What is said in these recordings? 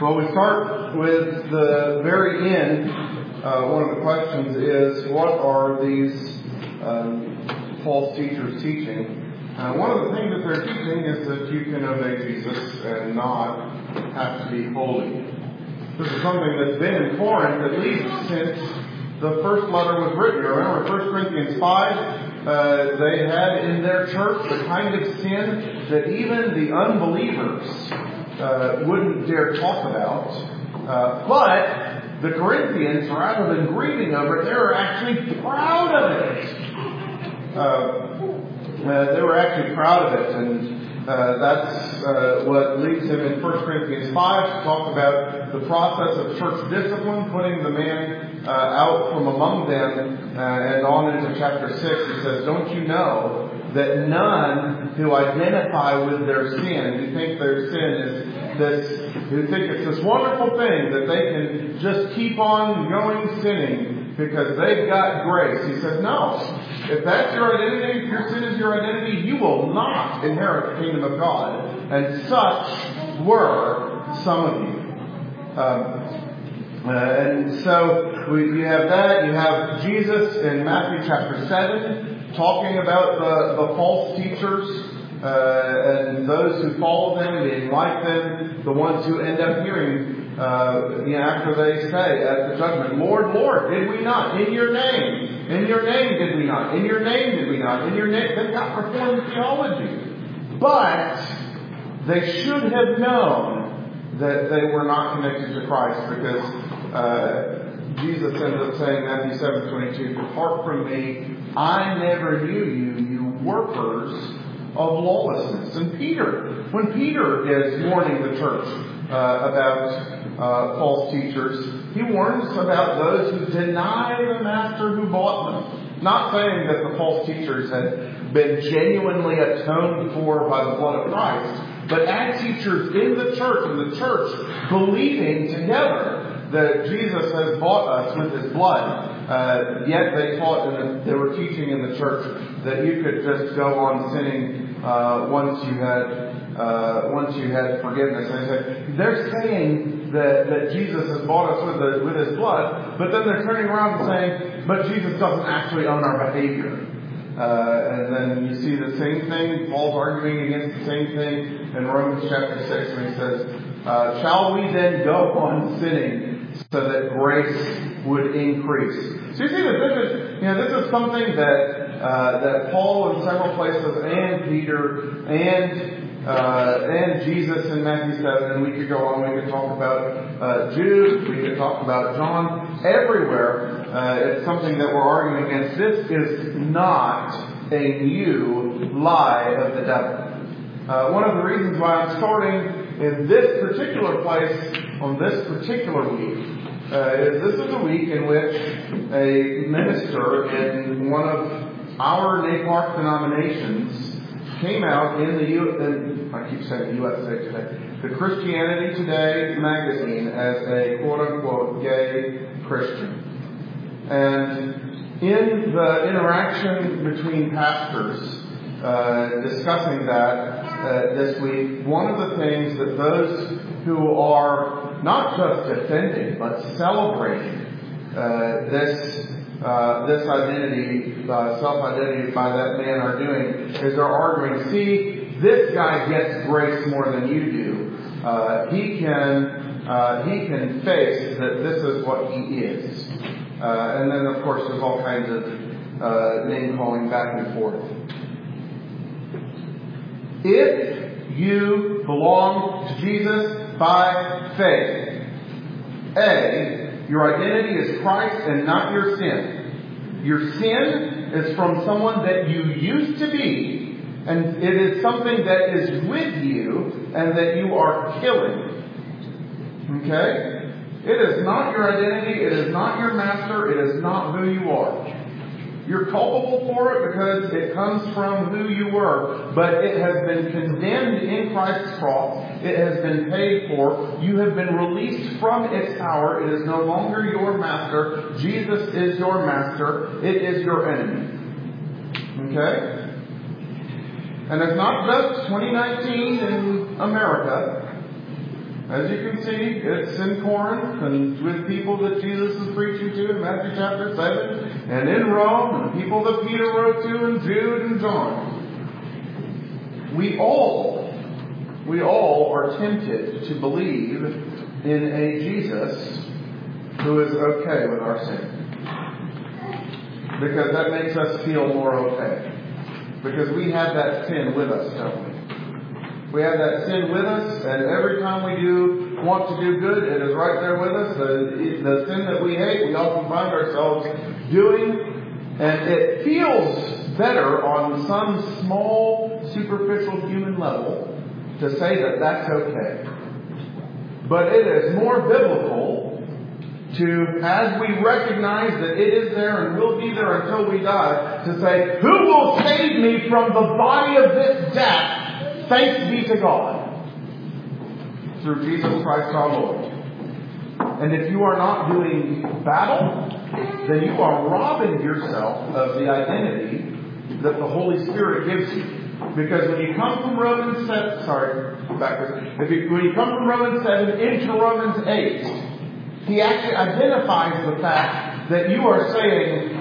Well, we start with the very end. One of the questions is, what are these false teachers teaching? One of the things that they're teaching is that you can obey Jesus and not have to be holy. This is something that's been in Corinth at least since the first letter was written. Remember 1 Corinthians 5, they had in their church the kind of sin that even the unbelievers wouldn't dare talk about. But the Corinthians, rather than grieving over it, they were actually proud of it. They were actually proud of it, and that's what leads him in 1 Corinthians 5 to talk about the process of church discipline, putting the man out from among them, and on into chapter 6 he says, "Don't you know that none who identify with their sin, who think their sin is this, who think it's this wonderful thing that they can just keep on going sinning because they've got grace." He says, no. If that's your identity, if your sin is your identity, you will not inherit the kingdom of God. And such were some of you. And so you have that. You have Jesus in Matthew chapter 7 talking about the false teachers and those who follow them, being like them, the ones who end up hearing after they say at the judgment, "Lord, Lord, did we not? In your name. In your name did we not? In your name did we not? In your name." They've got reformed theology. But they should have known that they were not connected to Christ, because Jesus ends up saying, Matthew 7:22, "Depart from me, I never knew you, you workers of lawlessness." And when Peter is warning the church about false teachers, he warns about those who deny the master who bought them. Not saying that the false teachers had been genuinely atoned for by the blood of Christ, but as teachers in the church, and the church believing together that Jesus has bought us with His blood. Yet they taught, and they were teaching in the church, that you could just go on sinning once you had forgiveness. And they're saying that Jesus has bought us with His blood, but then they're turning around and saying, but Jesus doesn't actually own our behavior. And then you see the same thing. Paul's arguing against the same thing in Romans chapter 6 when he says, "Shall we then go on sinning so that grace would increase?" So you see that this is something that Paul in several places, and Peter, and Jesus in Matthew 7, and we could go on. We could talk about Jude. We could talk about John. Everywhere, it's something that we're arguing against. This is not a new lie of the devil. One of the reasons why I'm starting in this particular place on this particular week is this is a week in which a minister in one of our NAPARC denominations came out in I keep saying USA Today, the Christianity Today magazine, as a quote-unquote gay Christian. And in the interaction between pastors discussing that this week, one of the things that those who are not just defending but celebrating this identity, self-identity by that man are doing is they're arguing, see, this guy gets grace more than you do. He can face that this is what he is. And then, of course, there's all kinds of name-calling back and forth. If you belong to Jesus by faith, your identity is Christ and not your sin. Your sin is from someone that you used to be, and it is something that is with you and that you are killing. Okay? It is not your identity. It is not your master. It is not who you are. You're culpable for it because it comes from who you were. But it has been condemned in Christ's cross. It has been paid for. You have been released from its power. It is no longer your master. Jesus is your master. It is your enemy. Okay? And it's not just 2019 in America. As you can see, it's in Corinth and with people that Jesus is preaching to in Matthew chapter 7, and in Rome, and people that Peter wrote to, and Jude and John. We all are tempted to believe in a Jesus who is okay with our sin. Because that makes us feel more okay. Because we have that sin with us, don't we? We have that sin with us, and every time we want to do good, it is right there with us. The sin that we hate, we often find ourselves doing, and it feels better on some small, superficial human level to say that that's okay. But it is more biblical to, as we recognize that it is there and will be there until we die, to say, who will save me from the body of this death? Thanks be to God. Through Jesus Christ our Lord. And if you are not doing battle, then you are robbing yourself of the identity that the Holy Spirit gives you. Because when you come from Romans 7, when you come from Romans 7 into Romans 8, he actually identifies the fact that you are saying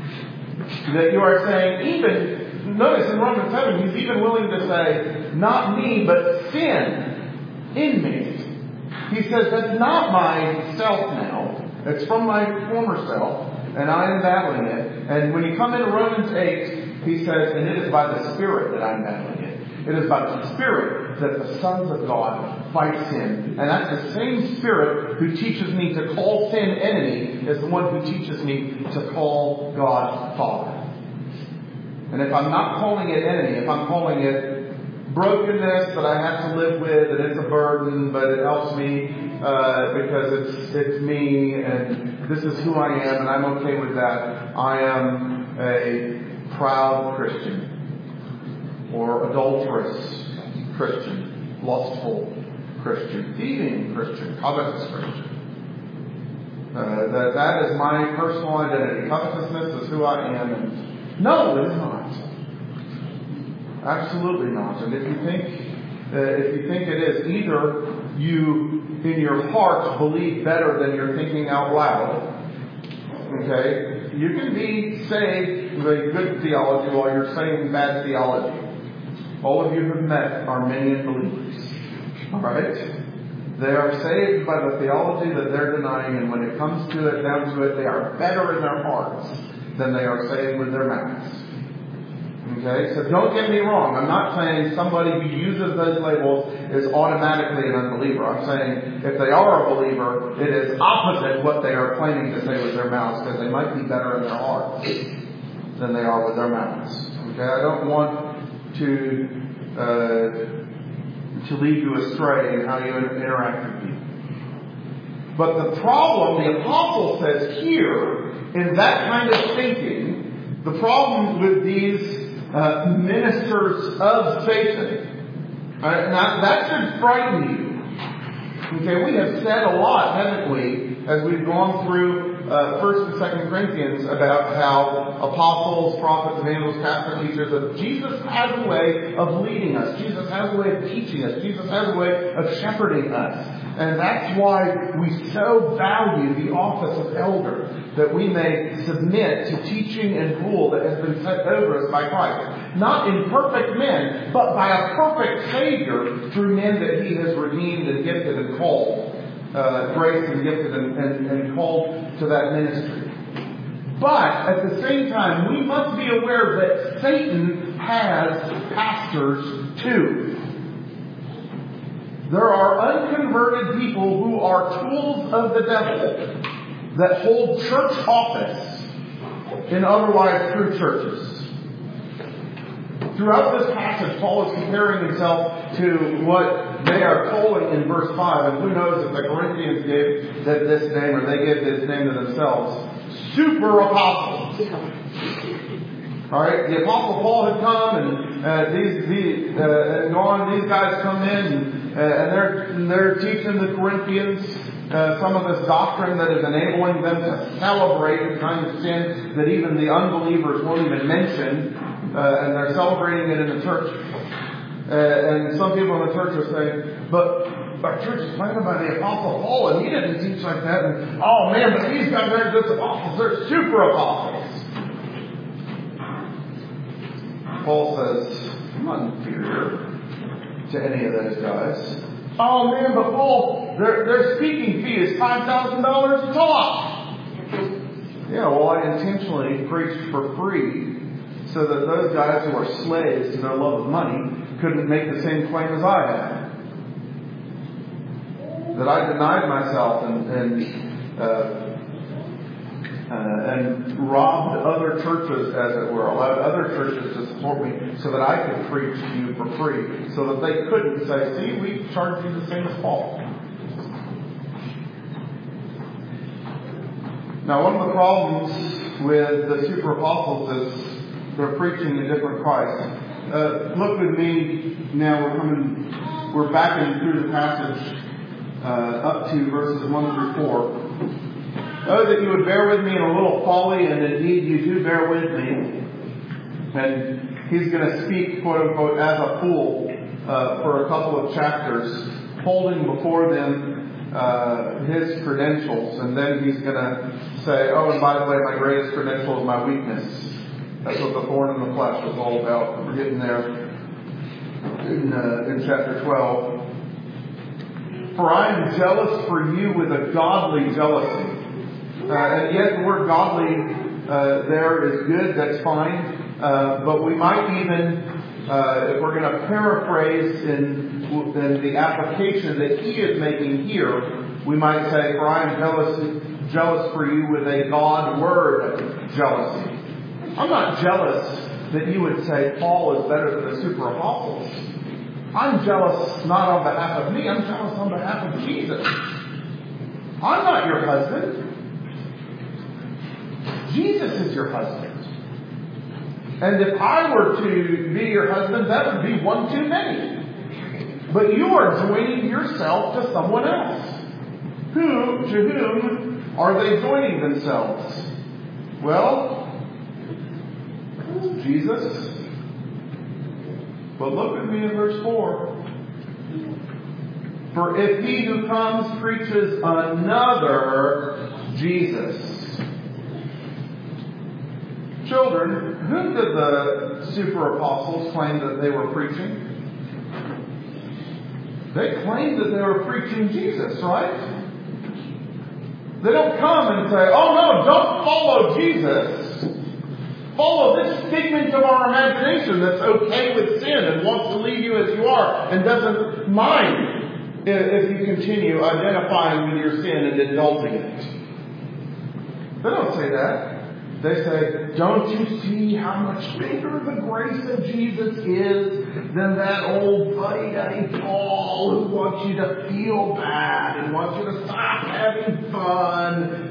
even, notice in Romans 7, he's even willing to say, not me, but sin in me. He says, that's not myself now. It's from my former self, and I am battling it. And when you come into Romans 8, he says, and it is by the Spirit that I'm battling it. It is by the Spirit that the sons of God fight sin. And that's the same Spirit who teaches me to call sin enemy as the one who teaches me to call God Father. And if I'm not calling it enemy, if I'm calling it brokenness that I have to live with, and it's a burden, but it helps me because it's me, and this is who I am, and I'm okay with that. I am a proud Christian, or adulterous Christian, lustful Christian, thieving Christian, covetous Christian. That is my personal identity. Covetousness is who I am. And no, it is not. Absolutely not. And if you think it is, either you in your heart believe better than you're thinking out loud. Okay? You can be saved with good theology while you're saying bad theology. All of you have met Arminian believers. Alright? They are saved by the theology that they're denying, and when it comes to it, down to it, they are better in their hearts than they are saved with their mouths. Okay, so don't get me wrong. I'm not saying somebody who uses those labels is automatically an unbeliever. I'm saying if they are a believer, it is opposite what they are claiming to say with their mouths, because they might be better in their hearts than they are with their mouths. Okay, I don't want to lead you astray in how you interact with people. But the problem, the apostle says here, in that kind of thinking, the problem with these ministers of Satan. Now, that should frighten you. Okay, we have said a lot, haven't we, as we've gone through 1 and 2 Corinthians about how apostles, prophets, evangelists, pastors, teachers, that Jesus has a way of leading us. Jesus has a way of teaching us. Jesus has a way of shepherding us. And that's why we so value the office of elder, that we may submit to teaching and rule that has been set over us by Christ. Not in perfect men, but by a perfect Savior through men that He has redeemed and gifted and called. Grace and gifted and called to that ministry. But at the same time, we must be aware that Satan has pastors too. There are unconverted people who are tools of the devil that hold church office in otherwise true churches. Throughout this passage, Paul is comparing himself to what they are calling in verse 5. And who knows if the Corinthians gave this name, or they gave this name to themselves. Super apostles. Alright, the Apostle Paul had come and gone. These guys come in and they're teaching the Corinthians some of this doctrine that is enabling them to celebrate the kind of sin that even the unbelievers won't even mention. And they're celebrating it in the church. And some people in the church are saying, but our church is planted by the Apostle Paul, and he didn't teach like that. And, oh man, but these guys aren't just apostles, they're super apostles. Paul says, I'm not inferior to any of those guys. Oh man, but Paul, their speaking fee is $5,000 a talk. Yeah, well, I intentionally preached for free so that those guys who are slaves to their love of money couldn't make the same claim as I had. That I denied myself and robbed other churches, as it were, allowed other churches to support me so that I could preach to you for free, so that they couldn't say, see, we charge you the same as Paul. Now, one of the problems with the super apostles is they're preaching a different Christ. Look with me now. We're backing through the passage up to verses 1 through 4. Oh, that you would bear with me in a little folly, and indeed you do bear with me. And he's going to speak, quote unquote, as a fool for a couple of chapters, holding before them his credentials, and then he's going to say, oh, and by the way, my greatest credential is my weakness. That's what the thorn in the flesh was all about. We're getting there in chapter 12. For I am jealous for you with a godly jealousy. And yet the word godly there is good, that's fine. But we might even, if we're going to paraphrase in the application that he is making here, we might say, for I am jealous for you with a God-word jealousy. I'm not jealous that you would say Paul is better than the super apostles. I'm jealous not on behalf of me, I'm jealous on behalf of Jesus. I'm not your husband. Jesus is your husband. And if I were to be your husband, that would be one too many. But you are joining yourself to someone else. To whom are they joining themselves? Well, Jesus. But look at me in verse 4. For if he who comes preaches another Jesus. Children, whom did the super apostles claim that they were preaching? They claimed that they were preaching Jesus, right? They don't come and say, oh no, don't follow Jesus. Follow this figment of our imagination that's okay with sin and wants to leave you as you are and doesn't mind if you continue identifying with your sin and indulging it. They don't say that. They say, don't you see how much bigger the grace of Jesus is than that old buddy-duddy Paul who wants you to feel bad and wants you to stop having fun.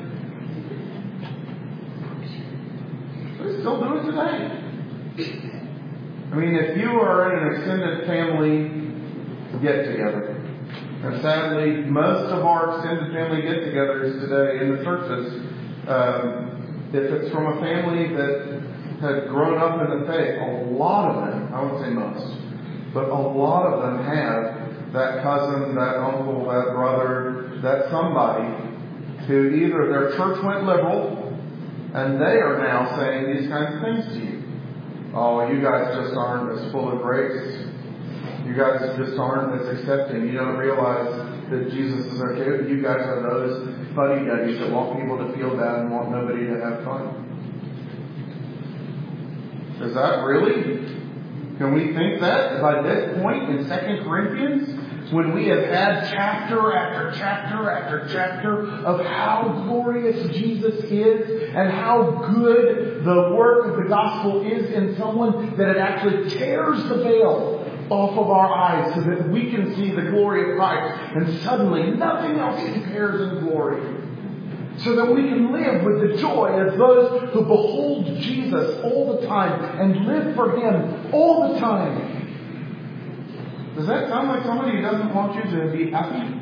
They still do it today. I mean, if you are in an extended family get-together, and sadly, most of our extended family get-togethers today in the churches, if it's from a family that had grown up in the faith, a lot of them, I wouldn't say most, but a lot of them have that cousin, that uncle, that brother, that somebody who either their church went liberal and they are now saying these kinds of things to you. Oh, you guys just aren't as full of grace. You guys just aren't as accepting. You don't realize that Jesus is okay. You guys are those fuddy-duddies that want people to feel bad and want nobody to have fun. Is that really? Can we think that by this point in 2 Corinthians, when we have had chapter after chapter after chapter of how glorious Jesus is and how good the work of the gospel is in someone, that it actually tears the veil off of our eyes so that we can see the glory of Christ, and suddenly nothing else compares in glory, so that we can live with the joy as those who behold Jesus all the time and live for Him all the time. Does that sound like somebody who doesn't want you to be happy?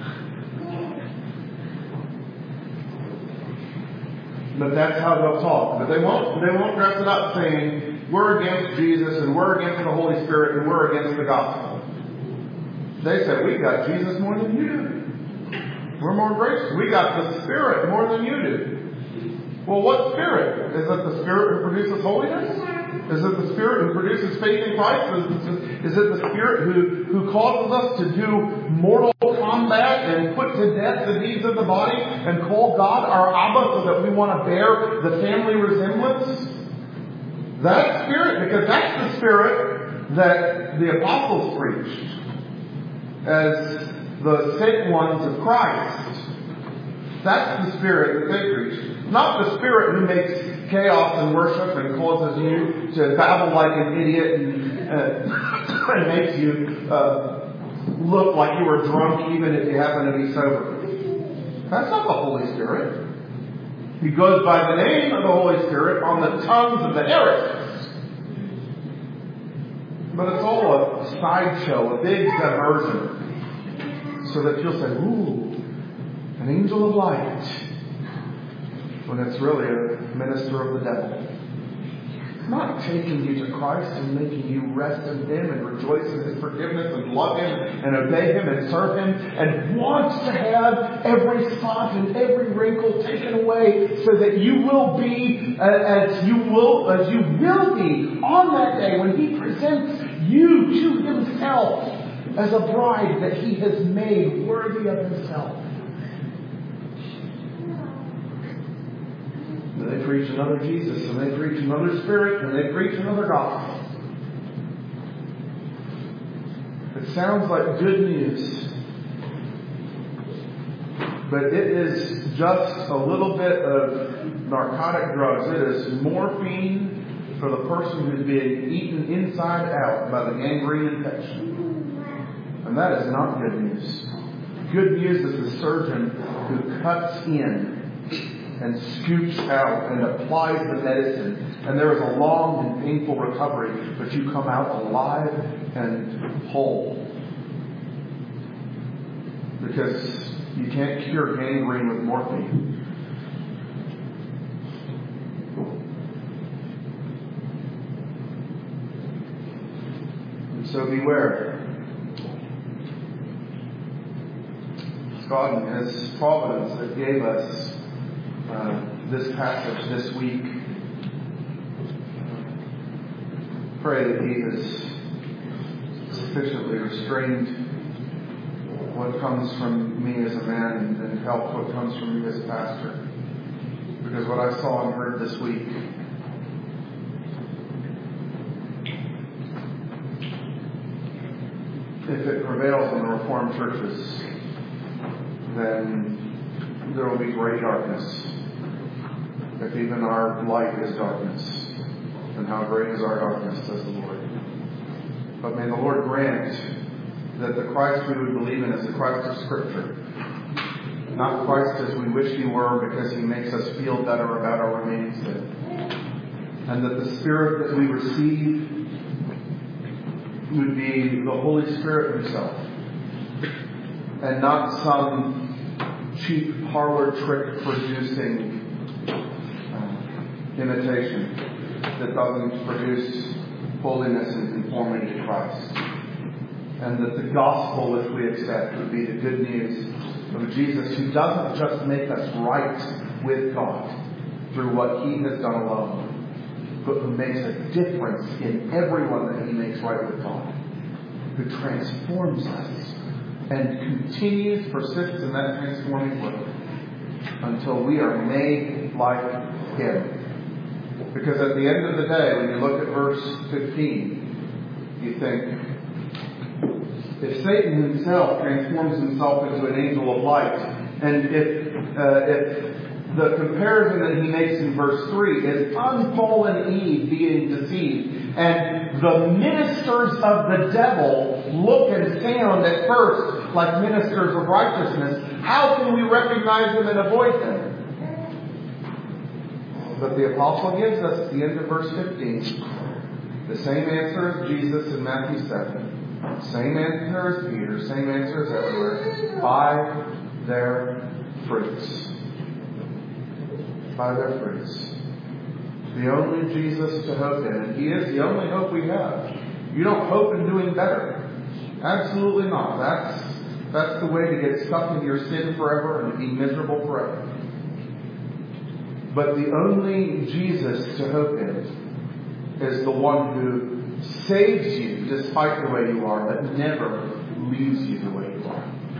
But that's how they'll talk. But they won't dress it up saying, we're against Jesus and we're against the Holy Spirit and we're against the gospel. They say, we got Jesus more than you do. We're more gracious. We got the Spirit more than you do. Well, what Spirit? Is it the Spirit who produces holiness? Is it the Spirit who produces faith in Christ? Is it the Spirit who causes us to do mortal combat and put to death the deeds of the body and call God our Abba so that we want to bear the family resemblance? That Spirit, because that's the Spirit that the apostles preached as the sent ones of Christ. That's the Spirit that they preach. Not the Spirit who makes chaos in worship and causes you to babble like an idiot and makes you look like you were drunk even if you happen to be sober. That's not the Holy Spirit. He goes by the name of the Holy Spirit on the tongues of the heretics. But it's all a sideshow, a big diversion. So that you'll say, ooh, an angel of light. When it's really a minister of the devil. It's not taking you to Christ and making you rest in Him and rejoice in His forgiveness and love Him and obey Him and serve Him and wants to have every spot and every wrinkle taken away so that you will be as you will be on that day when He presents you to Himself as a bride that He has made worthy of Himself. And they preach another Jesus, and they preach another Spirit, and they preach another gospel. It sounds like good news, but it is just a little bit of narcotic drugs. It is morphine for the person who's being eaten inside out by the gangrene infection. And that is not good news. Good news is the surgeon who cuts in and scoops out and applies the medicine. And there is a long and painful recovery, but you come out alive and whole. Because you can't cure gangrene with morphine. And so beware. God in His providence that gave us this passage this week. Pray that He has sufficiently restrained what comes from me as a man and helped what comes from me as a pastor. Because what I saw and heard this week if it prevails in the Reformed churches, then there will be great darkness. If even our light is darkness, then how great is our darkness, says the Lord. But may the Lord grant that the Christ we would believe in is the Christ of Scripture. Not Christ as we wish He were because He makes us feel better about our remaining sin. And that the Spirit that we receive would be the Holy Spirit Himself. And not some cheap parlor trick producing imitation that doesn't produce holiness and conformity to Christ. And that the gospel which we accept would be the good news of Jesus, who doesn't just make us right with God through what He has done alone, but who makes a difference in everyone that He makes right with God, who transforms us and persists in that transforming work until we are made like Him. Because at the end of the day, when you look at verse 15, you think, if Satan himself transforms himself into an angel of light, and if the comparison that he makes in verse 3 is unfallen Eve being deceived, and the ministers of the devil look and sound at first like ministers of righteousness, how can we recognize them and avoid them? But the apostle gives us at the end of verse 15 the same answer as Jesus in Matthew 7. Same answer as Peter. Same answer as everywhere. By their fruits. By their fruits. The only Jesus to hope in. And He is the only hope we have. You don't hope in doing better. Absolutely not. That's the way to get stuck in your sin forever and to be miserable forever. But the only Jesus to hope in is the one who saves you despite the way you are, but never leaves you the way you are.